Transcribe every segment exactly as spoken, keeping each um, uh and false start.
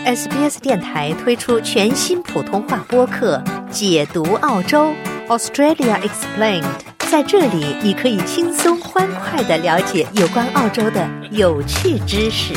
S B S 电台推出全新普通话播客《解读澳洲 Australia Explained》，在这里你可以轻松欢快地了解有关澳洲的有趣知识。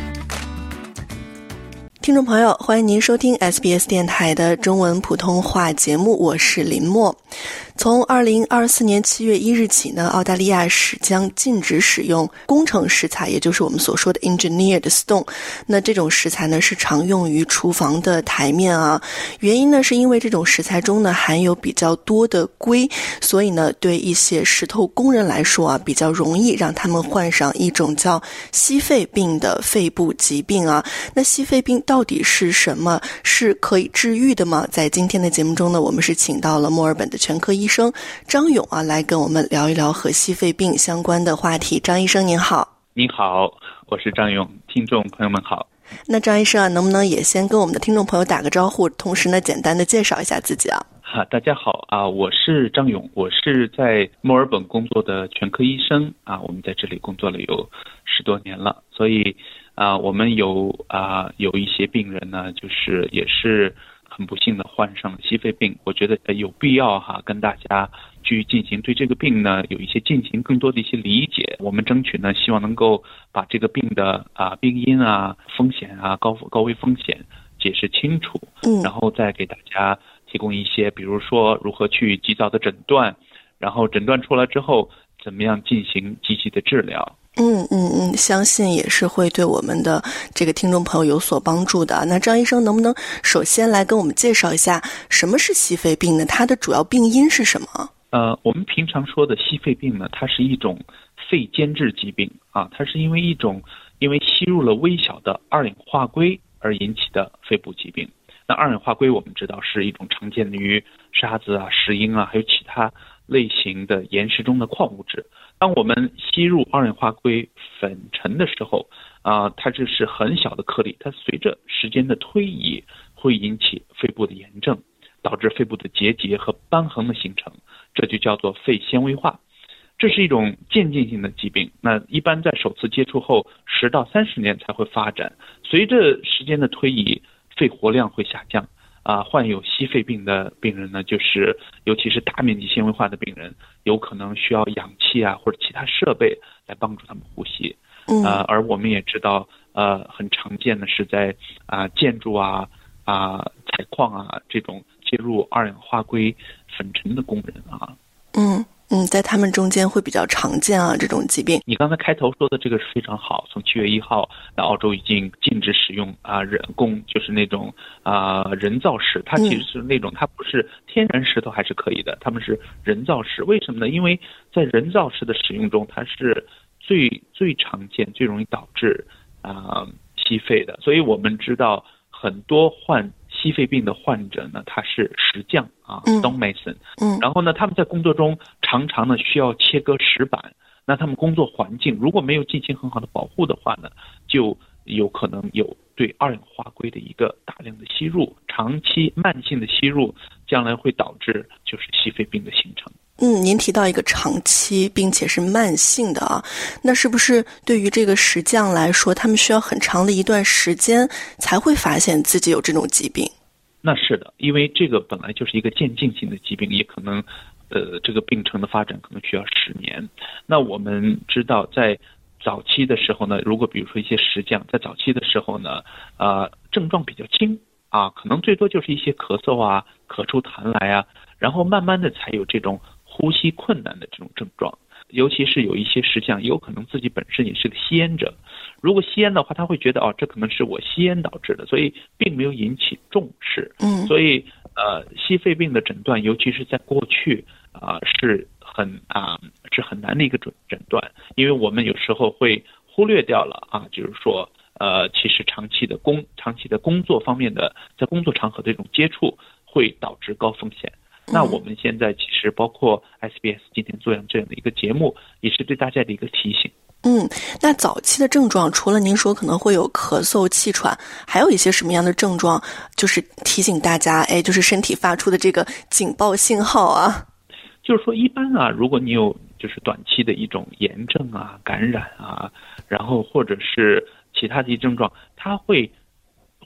听众朋友，欢迎您收听 S B S 电台的中文普通话节目，我是林默。从二零二四年七月一日起呢，澳大利亚使将禁止使用工程石材，也就是我们所说的 engineered stone。那这种石材呢是常用于厨房的台面啊，原因呢是因为这种石材中呢含有比较多的硅，所以呢对一些石头工人来说啊，比较容易让他们患上一种叫矽肺病的肺部疾病啊。那矽肺病到底是什么？是可以治愈的吗？在今天的节目中呢，我们是请到了墨尔本的全科医生张勇啊，来跟我们聊一聊和矽肺病相关的话题。张医生您好。 您好，我是张勇，听众朋友们好。 那张医生啊，能不能也先跟我们的听众朋友打个招呼，同时呢简单的介绍一下自己啊？ 哈，大家好啊，我是张勇，我是在墨尔本工作的全科医生啊，我们在这里工作了有十多年了，所以啊，我们有啊有一些病人呢，就是也是很不幸的患上了矽肺病，我觉得有必要哈跟大家去进行对这个病呢有一些进行更多的一些理解，我们争取呢希望能够把这个病的啊病因啊风险啊高高危风险解释清楚， 嗯， 然后再给大家提供一些比如说如何去及早的诊断，然后诊断出来之后怎么样进行积极的治疗。 嗯嗯嗯，相信也是会对我们的这个听众朋友有所帮助的。那张医生能不能首先来跟我们介绍一下什么是矽肺病呢？它的主要病因是什么？ 呃，我们平常说的矽肺病呢，它是一种肺间质疾病啊，它是因为一种因为吸入了微小的二氧化硅而引起的肺部疾病。那二氧化硅我们知道是一种常见于沙子啊、石英啊，还有其他类型的岩石中的矿物质。当我们吸入二氧化硅粉尘的时候啊、呃，它这是很小的颗粒，它随着时间的推移会引起肺部的炎症，导致肺部的结节和瘢痕的形成，这就叫做肺纤维化。这是一种渐进性的疾病，那一般在首次接触后十到三十年才会发展，随着时间的推移，肺活量会下降。啊，患有矽肺病的病人呢，就是尤其是大面积纤维化的病人，有可能需要氧气啊或者其他设备来帮助他们呼吸。 嗯， 呃，而我们也知道，呃，很常见的是在啊、呃、建筑啊啊、呃、采矿啊这种接入二氧化硅粉尘的工人啊。 嗯。嗯，在他们中间会比较常见啊，这种疾病。 你刚才开头说的这个是非常好，从七月一号，那澳洲已经禁止使用啊人工，就是那种啊人造石，它其实是那种、嗯、它不是天然石头还是可以的，他们是人造石。为什么呢？因为在人造石的使用中，它是最最常见、最容易导致啊矽肺的，所以我们知道很多患矽肺病的患者呢，他是石匠啊 ，stone mason， 嗯， 然后呢，他们在工作中常常呢需要切割石板，那他们工作环境如果没有进行很好的保护的话呢，就有可能有对二氧化硅的一个大量的吸入，长期慢性的吸入，将来会导致就是矽肺病的形成。 嗯，您提到一个长期并且是慢性的啊，那是不是对于这个石匠来说，他们需要很长的一段时间才会发现自己有这种疾病？ 那是的，因为这个本来就是一个渐进性的疾病，也可能呃这个病程的发展可能需要十年。那我们知道在早期的时候呢，如果比如说一些石匠在早期的时候呢呃症状比较轻啊，可能最多就是一些咳嗽啊、咳出痰来啊，然后慢慢的才有这种呼吸困难的这种症状，尤其是有一些石匠有可能自己本身也是个吸烟者，如果吸烟的话，他会觉得哦，这可能是我吸烟导致的，所以并没有引起重视。 嗯， 所以呃，矽肺病的诊断，尤其是在过去啊、呃，是很啊、呃、是很难的一个诊诊断，因为我们有时候会忽略掉了啊，就是说呃，其实长期的工长期的工作方面的，在工作场合的这种接触会导致高风险。那我们现在其实包括 S B S 今天做这样的一个节目，也是对大家的一个提醒。 嗯，那早期的症状除了您说可能会有咳嗽、气喘，还有一些什么样的症状，就是提醒大家，哎，就是身体发出的这个警报信号啊？ 就是说，一般啊，如果你有就是短期的一种炎症啊、感染啊，然后或者是其他的一些症状，它会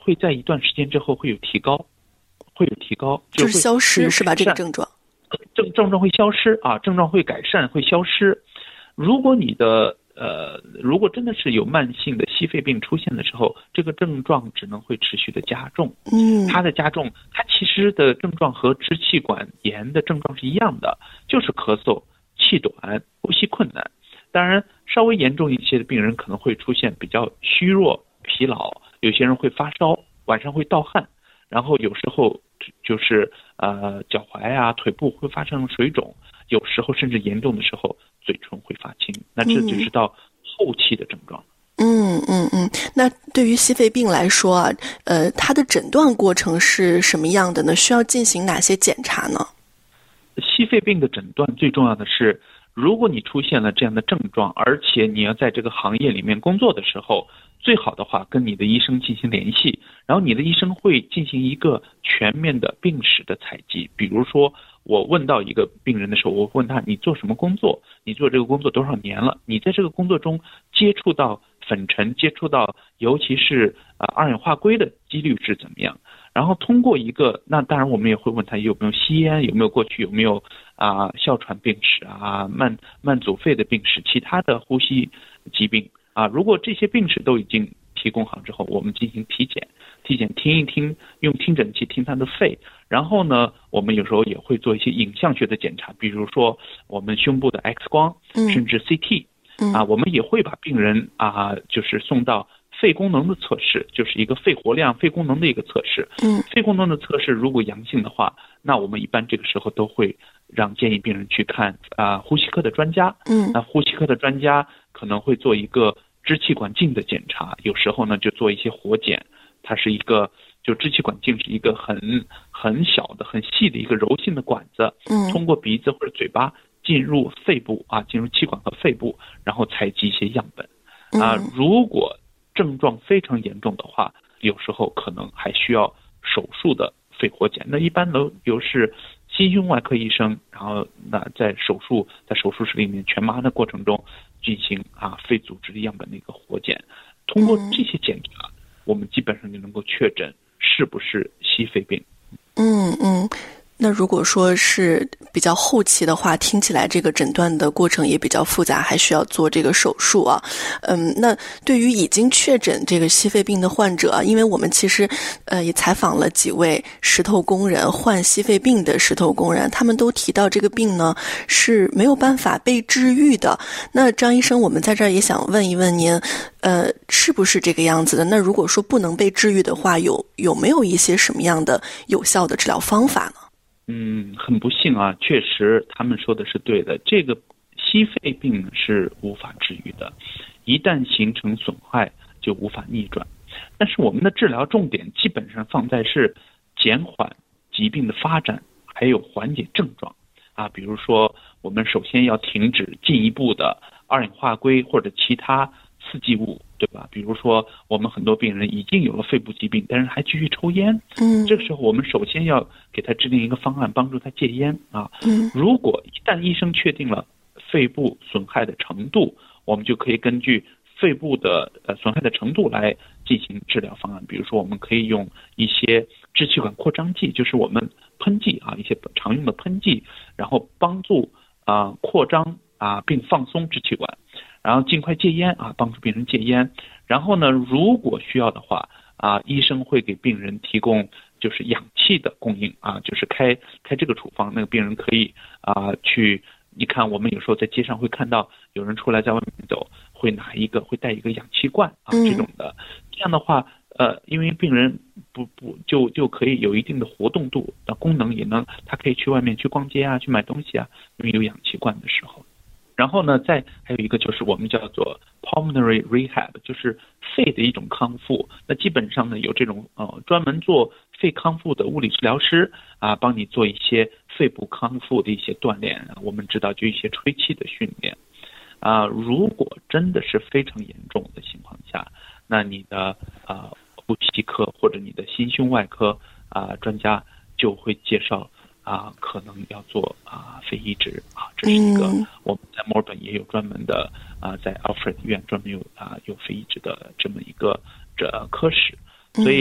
会在一段时间之后会有提高，会有提高， 就是消失是吧？这个症状， 症症状会消失啊，症状会改善，会消失。如果你的呃，如果真的是有慢性的矽肺病出现的时候，这个症状只能会持续的加重。 嗯， 它的加重，它其实的症状和支气管炎的症状是一样的，就是咳嗽、气短、呼吸困难。当然，稍微严重一些的病人可能会出现比较虚弱、疲劳，有些人会发烧，晚上会盗汗，然后有时候就是呃脚踝啊、腿部会发生水肿，有时候甚至严重的时候嘴唇会发青，那这就是到后期的症状。 嗯嗯嗯，那对于矽肺病来说啊，呃，它的诊断过程是什么样的呢？需要进行哪些检查呢？ 矽肺病的诊断最重要的是，如果你出现了这样的症状，而且你要在这个行业里面工作的时候，最好的话跟你的医生进行联系，然后你的医生会进行一个全面的病史的采集。比如说我问到一个病人的时候，我问他你做什么工作，你做这个工作多少年了，你在这个工作中接触到粉尘，接触到尤其是呃二氧化硅的几率是怎么样。然后通过一个，那当然我们也会问他有没有吸烟，有没有过去有没有啊、呃、哮喘病史啊、慢慢阻肺的病史，其他的呼吸疾病啊。如果这些病史都已经提供好之后，我们进行体检，体检听一听，用听诊器听他的肺。然后呢，我们有时候也会做一些影像学的检查，比如说我们胸部的 X 光，甚至 C T，嗯、啊，我们也会把病人啊，就是送到肺功能的测试，就是一个肺活量、肺功能的一个测试。嗯，肺功能的测试如果阳性的话，那我们一般这个时候都会让建议病人去看啊呼吸科的专家。嗯，那呼吸科的专家可能会做一个支气管镜的检查，有时候呢就做一些活检，它是一个就支气管镜是一个很很小的、很细的一个柔性的管子，嗯，通过鼻子或者嘴巴进入肺部啊，进入气管和肺部，然后采集一些样本。啊，如果症状非常严重的话，有时候可能还需要手术的肺活检。那一般都有是心胸外科医生，然后那在手术在手术室里面全麻的过程中进行啊肺组织的样本的一个活检。通过这些检查，我们基本上就能够确诊是不是矽肺病。 嗯嗯。那如果说是比较后期的话，听起来这个诊断的过程也比较复杂，还需要做这个手术啊。嗯，那对于已经确诊这个矽肺病的患者啊，因为我们其实呃也采访了几位石头工人，患矽肺病的石头工人，他们都提到这个病呢是没有办法被治愈的。那张医生，我们在这儿也想问一问您，呃，是不是这个样子的？那如果说不能被治愈的话，有有没有一些什么样的有效的治疗方法呢？ 嗯，很不幸啊，确实他们说的是对的。这个矽肺病是无法治愈的，一旦形成损害就无法逆转。但是我们的治疗重点基本上放在是减缓疾病的发展，还有缓解症状啊。比如说，我们首先要停止进一步的二氧化硅或者其他刺激物，对吧？比如说我们很多病人已经有了肺部疾病，但是还继续抽烟，嗯，这个时候我们首先要给他制定一个方案，帮助他戒烟啊。嗯，如果一旦医生确定了肺部损害的程度，我们就可以根据肺部的呃损害的程度来进行治疗方案。比如说我们可以用一些支气管扩张剂，就是我们喷剂啊，一些常用的喷剂，然后帮助啊、呃、扩张啊并放松支气管。然后尽快戒烟啊，帮助病人戒烟。然后呢，如果需要的话啊，医生会给病人提供就是氧气的供应啊，就是开开这个处方，那个病人可以啊去。你看，我们有时候在街上会看到有人出来在外面走，会拿一个会带一个氧气罐啊这种的。这样的话，呃，因为病人不不就就可以有一定的活动度，那功能也能，他可以去外面去逛街啊，去买东西啊，因为有氧气罐的时候。然后呢，再还有一个就是我们叫做 pulmonary rehab， 就是肺的一种康复。那基本上呢，有这种呃专门做肺康复的物理治疗师啊，帮你做一些肺部康复的一些锻炼。我们知道就一些吹气的训练啊。如果真的是非常严重的情况下，那你的啊呼吸科或者你的心胸外科啊专家就会介绍。啊，可能要做啊肺移植啊，这是一个、嗯、我们在墨尔本也有专门的啊，在 Alfred 医院专门有啊有肺移植的这么一个这科室，所以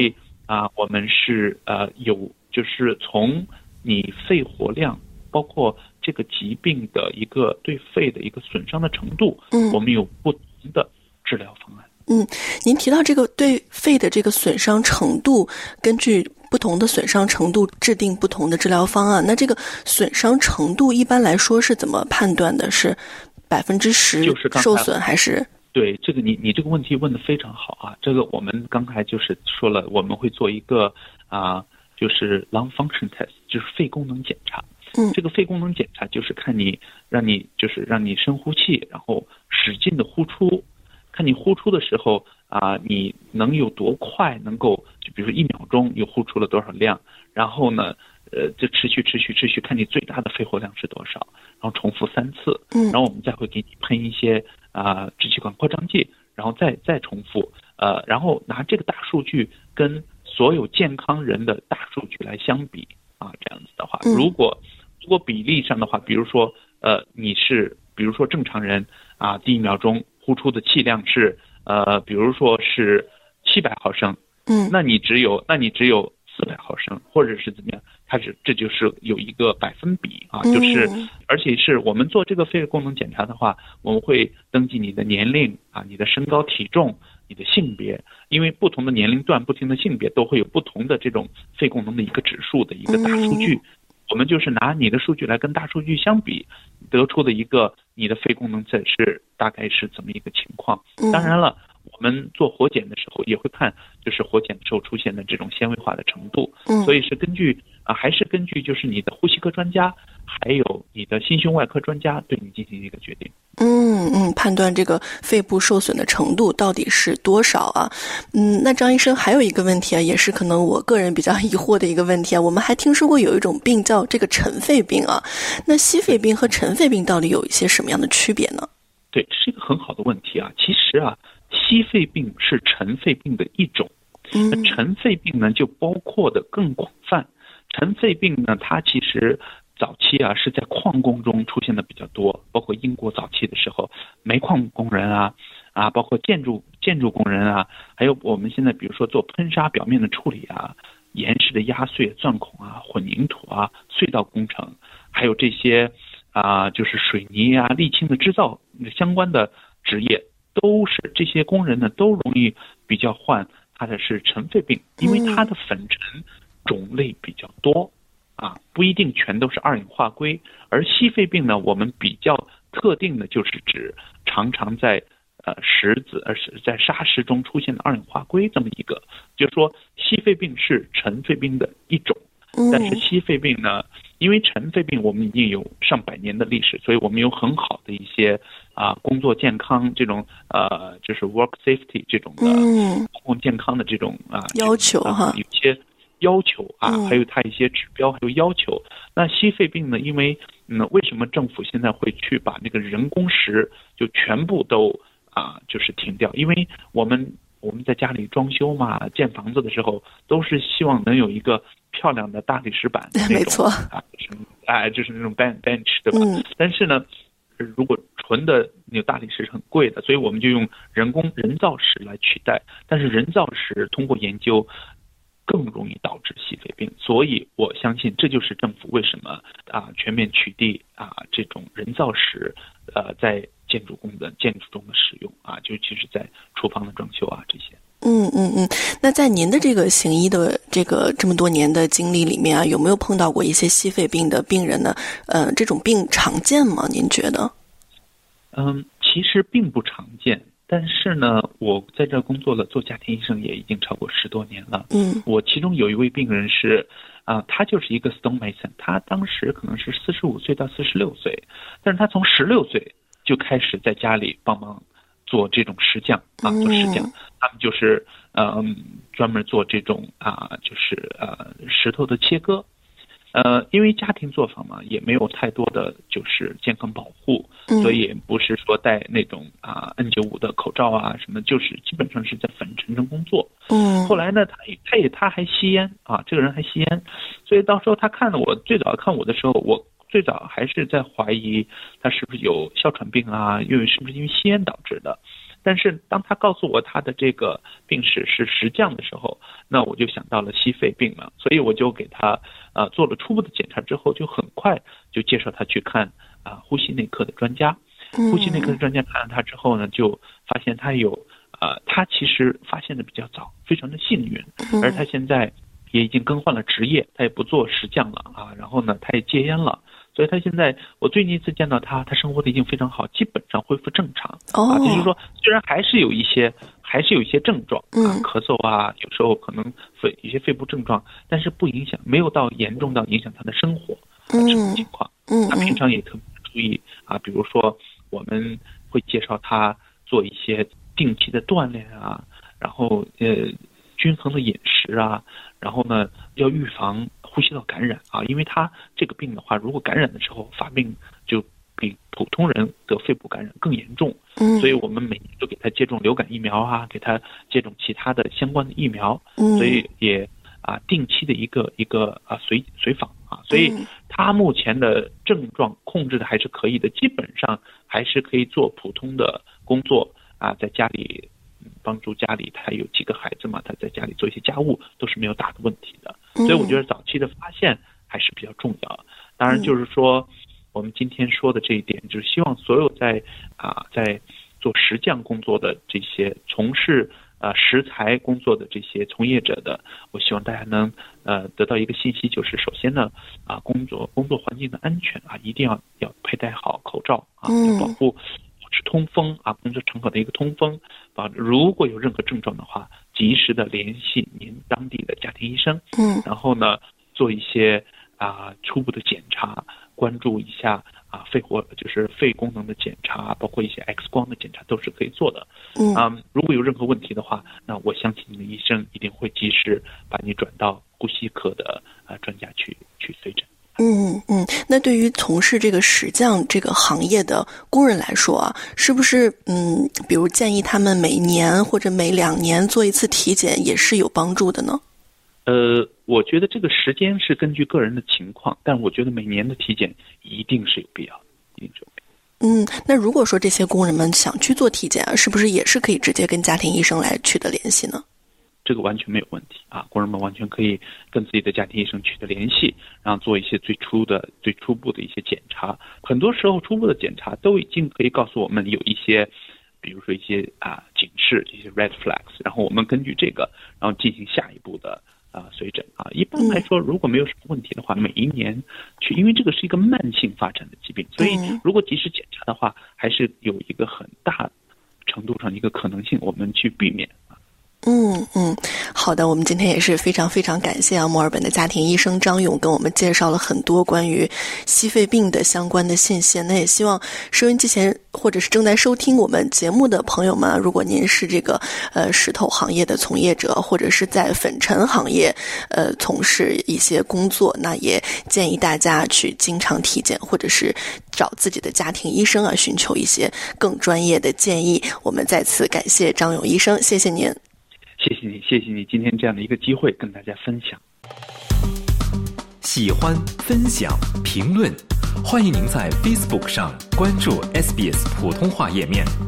啊，我们是呃有就是从你肺活量，包括这个疾病的一个对肺的一个损伤的程度， 嗯， 我们有不同的治疗方案。 嗯，您提到这个对肺的这个损伤程度，根据不同的损伤程度制定不同的治疗方案。那这个损伤程度一般来说是怎么判断的？是百分之十受损还是？ 对，这个你你这个问题问得非常好啊！这个我们刚才就是说了，我们会做一个啊、呃，就是 lung function test， 就是肺功能检查。 嗯， 这个肺功能检查就是看你让你就是让你深呼气，然后使劲的呼出。看你呼出的时候啊、呃，你能有多快能够，就比如说一秒钟又呼出了多少量，然后呢，呃，就持续持续持续，看你最大的肺活量是多少，然后重复三次， 嗯， 然后我们再会给你喷一些啊、呃、支气管扩张剂，然后再再重复，呃，然后拿这个大数据跟所有健康人的大数据来相比啊，这样子的话，如果如果比例上的话，比如说呃你是比如说正常人啊，第一秒钟呼出的气量是呃，比如说是七百毫升， 嗯， 那你只有那你只有四百毫升，或者是怎么样，它是这就是有一个百分比啊，就是而且是我们做这个肺功能检查的话，我们会登记你的年龄啊，你的身高体重，你的性别，因为不同的年龄段、不同的性别都会有不同的这种肺功能的一个指数的一个大数据。我们就是拿你的数据来跟大数据相比，得出的一个你的肺功能测试大概是怎么一个情况。当然了，我们做活检的时候也会看，就是活检的时候出现的这种纤维化的程度。所以是根据啊，还是根据就是你的呼吸科专家，还有你的心胸外科专家对你进行一个决定。 嗯嗯，判断这个肺部受损的程度到底是多少啊？嗯，那张医生还有一个问题啊，也是可能我个人比较疑惑的一个问题啊。我们还听说过有一种病叫这个尘肺病啊，那吸肺病和尘肺病到底有一些什么样的区别呢？ 对，是一个很好的问题啊。其实啊，吸肺病是尘肺病的一种，那尘肺病呢就包括的更广泛。尘肺病呢，它其实早期啊是在矿工中出现的比较多，包括英国早期的时候，煤矿工人啊啊，包括建筑建筑工人啊，还有我们现在比如说做喷砂表面的处理啊，岩石的压碎、钻孔啊、混凝土啊、隧道工程，还有这些啊就是水泥啊、沥青的制造相关的职业，都是这些工人呢都容易比较患他的是尘肺病，因为它的粉尘种类比较多。啊，不一定全都是二氧化硅，而吸肺病呢，我们比较特定的就是指常常在呃石子，而是在砂石中出现的二氧化硅这么一个，就是说吸肺病是尘肺病的一种，但是吸肺病呢，因为尘肺病我们已经有上百年的历史，所以我们有很好的一些啊工作健康这种呃就是 work safety 这种的公共健康的这种啊要求哈， 有些。要求啊，还有它一些指标，还有要求。那吸肺病呢？因为嗯，为什么政府现在会去把那个人工石就全部都啊，就是停掉？因为我们我们在家里装修嘛，建房子的时候，都是希望能有一个漂亮的大理石板那种， 没错啊，就是哎，就是那种 bench bench 对吧？ 嗯、 但是呢，如果纯的那个大理石是很贵的，所以我们就用人工人造石来取代。但是人造石通过研究。更容易导致吸肺病，所以我相信这就是政府为什么啊全面取缔啊这种人造石，呃在建筑工的建筑中的使用啊，尤其是在厨房的装修啊这些。 嗯嗯嗯，那在您的这个行医的这个这么多年的经历里面啊，有没有碰到过一些吸肺病的病人呢？呃，这种病常见吗？您觉得？ 嗯，其实并不常见。但是呢，我在这工作了，做家庭医生也已经超过十多年了。 嗯， 我其中有一位病人是，啊、呃，他就是一个 stonemason， 他当时可能是四十五岁到四十六岁，但是他从十六岁就开始在家里帮忙做这种石匠啊，做石匠，他们就是嗯、呃、专门做这种啊、呃，就是呃石头的切割。呃，因为家庭作坊嘛，也没有太多的就是健康保护， 嗯、 所以也不是说戴那种啊 N 九十五 的口罩啊什么，就是基本上是在粉尘中工作。 嗯， 后来呢，他他也他还吸烟啊，这个人还吸烟，所以到时候他看了我，最早看我的时候，我最早还是在怀疑他是不是有哮喘病啊，因为是不是因为吸烟导致的。 但是当他告诉我他的这个病史是石降的时候，那我就想到了矽肺病了，所以我就给他呃做了初步的检查之后，就很快就介绍他去看啊、呃、呼吸内科的专家。呼吸内科的专家看了他之后呢，就发现他有呃他其实发现的比较早，非常的幸运，而他现在也已经更换了职业，他也不做石降了啊，然后呢他也戒烟了。所以他现在，我最近一次见到他，他生活的已经非常好，基本上恢复正常。 哦， 啊，就是说，虽然还是有一些，还是有一些症状啊， 嗯咳嗽啊，有时候可能肺一些肺部症状，但是不影响，没有到严重到影响他的生活啊这种情况。 嗯， 他平常也特别注意啊，比如说我们会介绍他做一些定期的锻炼啊，然后呃均衡的饮食啊，然后呢要预防呼吸道感染啊，因为他这个病的话，如果感染的时候发病就比普通人得肺部感染更严重， 嗯， 所以我们每年都给他接种流感疫苗啊，给他接种其他的相关的疫苗， 嗯， 所以也啊定期的一个一个啊随随访啊，所以他目前的症状控制的还是可以的，基本上还是可以做普通的工作啊，在家里帮助家里，他有几个孩子嘛，他在家里做一些家务都是没有大的问题的，所以我觉得早期的发现还是比较重要。当然就是说我们今天说的这一点，就是希望所有在啊在做石降工作的这些从事呃食材工作的这些从业者的，我希望大家能呃得到一个信息，就是首先呢啊工作工作环境的安全啊，一定要要佩戴好口罩啊，要保护保持通风啊，工作场所的一个通风。啊，如果有任何症状的话，及时的联系您当地的家庭医生， 嗯， 然后呢做一些啊初步的检查，关注一下啊肺活就是肺功能的检查，包括一些 X 光的检查都是可以做的。 嗯， 啊，如果有任何问题的话，那我相信你的医生一定会及时把你转到呼吸科的啊专家去去随诊。 嗯嗯，那对于从事这个石降这个行业的工人来说啊，是不是嗯，比如建议他们每年或者每两年做一次体检也是有帮助的呢？ 呃，我觉得这个时间是根据个人的情况，但我觉得每年的体检一定是有必要的，一定是有必要的。 嗯，那如果说这些工人们想去做体检啊，是不是也是可以直接跟家庭医生来取得联系呢？ 这个完全没有问题啊，工人们完全可以跟自己的家庭医生取得联系，然后做一些最初的、最初步的一些检查。很多时候，初步的检查都已经可以告诉我们有一些，比如说一些啊警示，这些 red flags， 然后我们根据这个，然后进行下一步的啊随诊啊。一般来说，如果没有什么问题的话，每一年去，因为这个是一个慢性发展的疾病，所以如果及时检查的话，还是有一个很大程度上一个可能性，我们去避免。 嗯嗯，好的，我们今天也是非常非常感谢啊，墨尔本的家庭医生张勇跟我们介绍了很多关于矽肺病的相关的信息。那也希望收音机前或者是正在收听我们节目的朋友们，如果您是这个呃石头行业的从业者，或者是在粉尘行业呃从事一些工作，那也建议大家去经常体检，或者是找自己的家庭医生啊，寻求一些更专业的建议。我们再次感谢张勇医生，谢谢您。 谢谢你，谢谢你今天这样的一个机会跟大家分享。 喜欢、分享、评论，欢迎您在 Facebook 上关注 S B S 普通话页面。